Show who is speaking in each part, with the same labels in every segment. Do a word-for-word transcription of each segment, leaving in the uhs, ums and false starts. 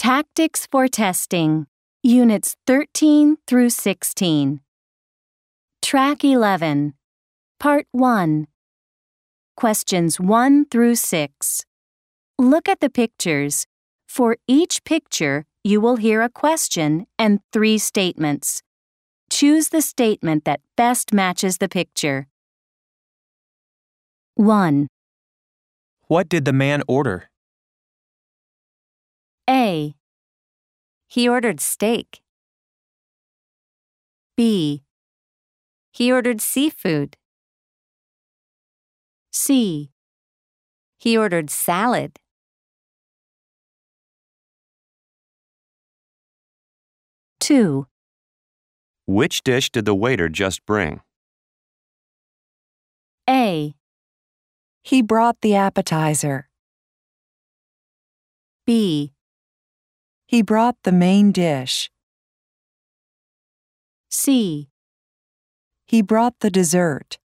Speaker 1: Tactics for Testing, Units thirteen through sixteen. Track eleven, Part one. Questions one through six. Look at the pictures. For each picture, you will hear a question and three statements. Choose the statement that best matches the picture. one.
Speaker 2: What did the man order?
Speaker 1: A. He ordered steak. B. He ordered seafood. C. He ordered salad. two.
Speaker 3: Which dish did the waiter just bring?
Speaker 1: A.
Speaker 4: He brought the appetizer.
Speaker 1: B.
Speaker 4: He brought the main dish.
Speaker 1: C.
Speaker 4: He brought the dessert.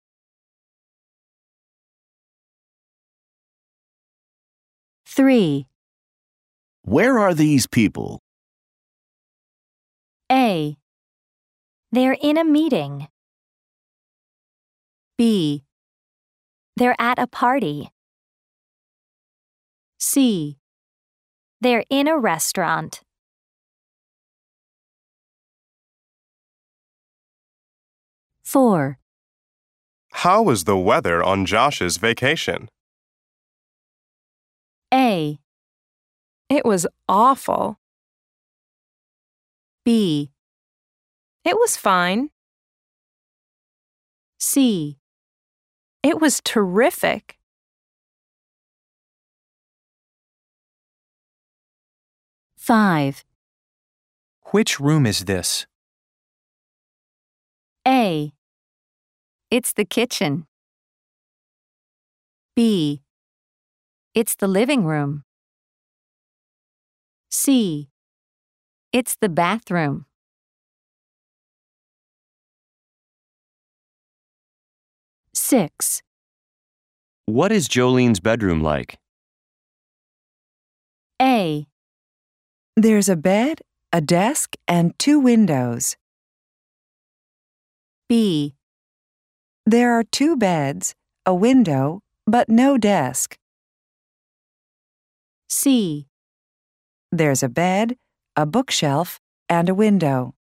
Speaker 1: three.
Speaker 5: Where are these people?
Speaker 1: A. They're in a meeting. B. They're at a party. C. They're in a restaurant. four.
Speaker 6: How was the weather on Josh's vacation?
Speaker 1: A.
Speaker 4: It was awful.
Speaker 1: B.
Speaker 4: It was fine.
Speaker 1: C.
Speaker 4: It was terrific.
Speaker 1: five.
Speaker 2: Which room is this?
Speaker 1: A. It's the kitchen. B. It's the living room. C. It's the bathroom. six.
Speaker 3: What is Jolene's bedroom like?
Speaker 1: A.
Speaker 4: There's a bed, a desk, and two windows.
Speaker 1: B.
Speaker 4: There are two beds, a window, but no desk.
Speaker 1: C.
Speaker 4: There's a bed, a bookshelf, and a window.